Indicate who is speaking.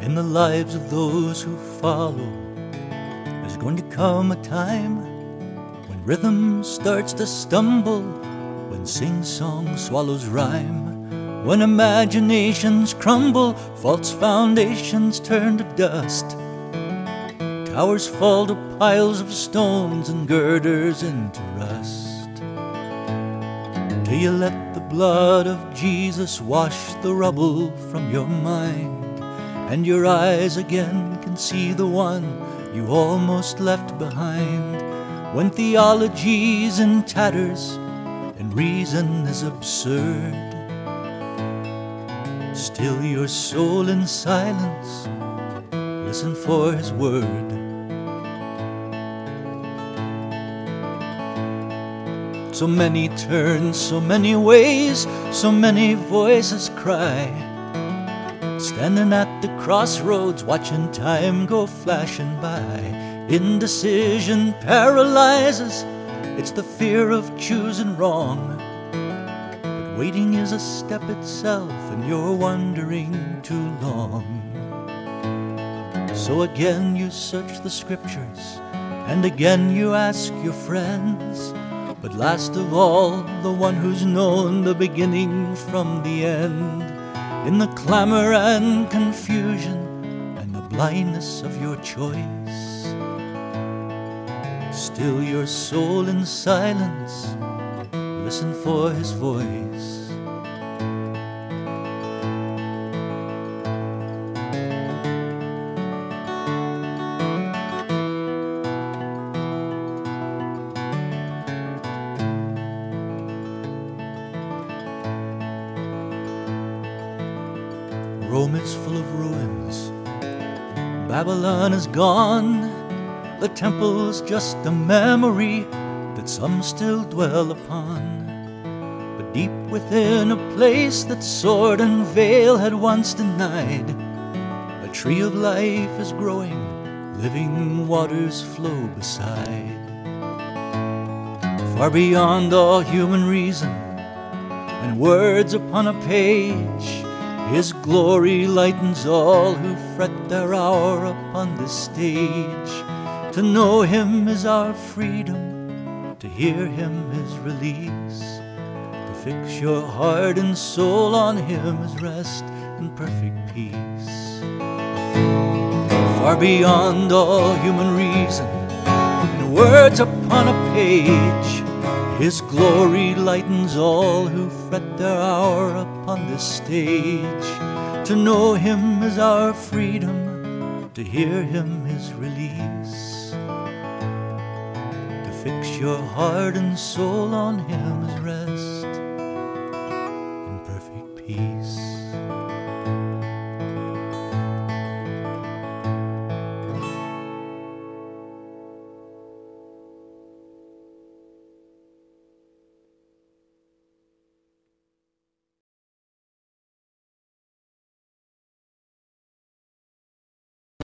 Speaker 1: In the lives of those who follow, there's going to come a time when rhythm starts to stumble, when sing-song swallows rhyme, when imaginations crumble, false foundations turn to dust, towers fall to piles of stones and girders into rust. Till you let the blood of Jesus wash the rubble from your mind, and your eyes again can see the one you almost left behind. When theology's in tatters and reason is absurd, still your soul in silence, listen for his word. So many turns, so many ways, so many voices cry, standing at the crossroads, watching time go flashing by. Indecision paralyzes, it's the fear of choosing wrong. But waiting is a step itself, and you're wondering too long. So again you search the scriptures, and again you ask your friends, but last of all, the one who's known the beginning from the end. In the clamor and confusion and the blindness of your choice, still your soul in silence, listen for his voice. Rome is full of ruins, Babylon is gone, the temple's just a memory that some still dwell upon. But deep within a place that sword and veil had once denied, a tree of life is growing, living waters flow beside. Far beyond all human reason and words upon a page, his glory lightens all who fret their hour upon this stage. To know him is our freedom, to hear him is release. To fix your heart and soul on him is rest and perfect peace. Far beyond all human reason and words upon a page, his glory lightens all who fret their hour upon this stage. To know him is our freedom, to hear him is release. To fix your heart and soul on him is rest